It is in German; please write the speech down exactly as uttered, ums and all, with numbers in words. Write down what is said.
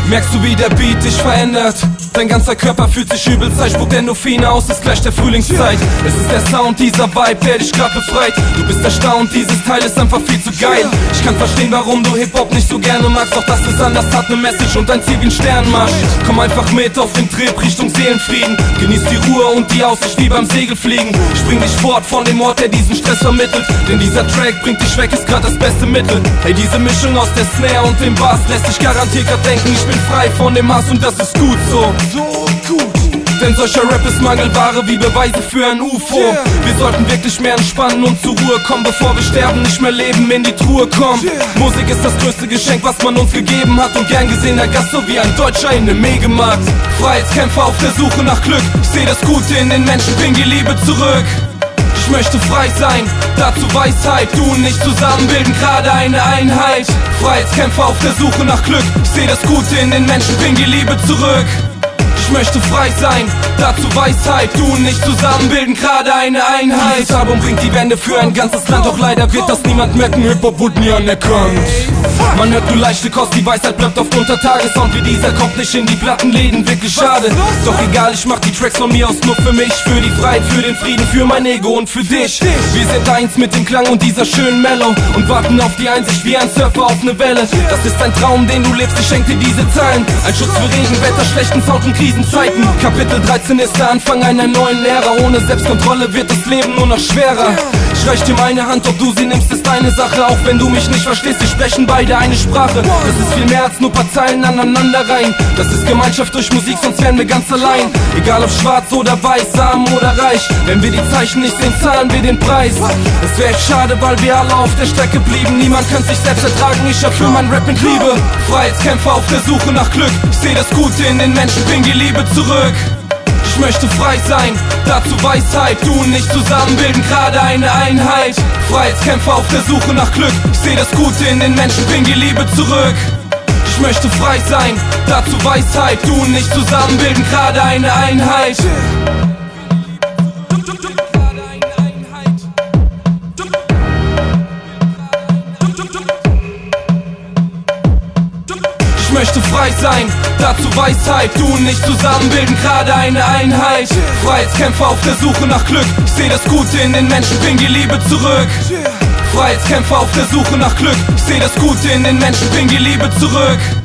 Merkst du, wie der Beat dich verändert? Dein ganzer Körper fühlt sich übelst, spuckt Endorphine aus, ist gleich der Frühlingszeit. Es ist der Sound, dieser Vibe, der dich grad befreit. Du bist erstaunt, dieses Teil ist einfach viel zu geil. Ich kann verstehen, warum du Hip-Hop nicht so gerne magst, doch das ist anders, hat ne Message und ein Ziel wie ein Sternmarsch. Komm einfach mit auf den Trip Richtung Seelenfrieden. Genieß die Ruhe und die Aussicht wie beim Segelfliegen. Spring dich fort von dem Ort, der diesen Stress vermittelt, denn dieser Track bringt dich weg, ist grad das beste Mittel. Hey, diese Mischung aus der Snare und dem Bass lässt dich garantiert grad denken, ich bin frei von dem Hass und das ist gut so. So gut. Denn solcher Rap ist Mangelware wie Beweise für ein U F O. Yeah. Wir sollten wirklich mehr entspannen und zur Ruhe kommen, bevor wir sterben, nicht mehr leben, in die Truhe kommen. Yeah. Musik ist das größte Geschenk, was man uns gegeben hat, und gern gesehener Gast, so wie ein Deutscher in nem Megamarkt. Freiheitskämpfer auf der Suche nach Glück, ich seh das Gute in den Menschen, bring die Liebe zurück. Ich möchte frei sein, dazu Weisheit, du und ich zusammen bilden gerade eine Einheit. Freiheitskämpfer auf der Suche nach Glück, ich seh das Gute in den Menschen, bring die Liebe zurück. Ich möchte frei sein, dazu Weisheit, du und ich zusammen bilden gerade eine Einheit. Dieses Album bringt die Wende für ein ganzes Land, doch leider wird das niemand merken, Hip-Hop wurde nie anerkannt. Man hört nur leichte Kost, die Weisheit bleibt oft unter Tagessound wie dieser, kommt nicht in die Plattenläden, wirklich schade. Doch egal, ich mach die Tracks von mir aus nur für mich, für die Freiheit, für den Frieden, für mein Ego und für dich. Wir sind eins mit dem Klang und dieser schönen Mellow und warten auf die Einsicht wie ein Surfer auf ne Welle. Das ist ein Traum, den du lebst, ich schenk dir diese Zeilen. Ein Schutz für Regenwetter, schlechten Sound und Krisenzeiten. Kapitel dreizehn ist der Anfang einer neuen Ära. Ohne Selbstkontrolle wird das Leben nur noch schwerer. Ich reich dir meine Hand, ob du sie nimmst, ist deine Sache. Auch wenn du mich nicht verstehst, wir sprechen beide eine Sprache. Das ist viel mehr als nur paar Zeilen aneinander rein. Das ist Gemeinschaft durch Musik, sonst wären wir ganz allein. Egal ob schwarz oder weiß, arm oder reich, wenn wir die Zeichen nicht sehen, zahlen wir den Preis. Es wäre echt schade, weil wir alle auf der Strecke blieben. Niemand kann sich selbst ertragen, ich erfüll mein Rap mit Liebe. Freiheitskämpfer auf der Suche nach Glück, ich seh das Gute in den Menschen, bring die Liebe zurück. Ich möchte frei sein, dazu Weisheit, du und ich zusammen bilden gerade eine Einheit. Freiheitskämpfer auf der Suche nach Glück, ich seh das Gute in den Menschen, bring die Liebe zurück. Ich möchte frei sein, dazu Weisheit, du und ich zusammen bilden gerade eine Einheit. Ich möchte frei sein, dazu Weisheit, du und ich zusammen bilden gerade eine Einheit. Freiheitskämpfer auf der Suche nach Glück, ich seh das Gute in den Menschen, bring die Liebe zurück. Freiheitskämpfer auf der Suche nach Glück, ich seh das Gute in den Menschen, bring die Liebe zurück.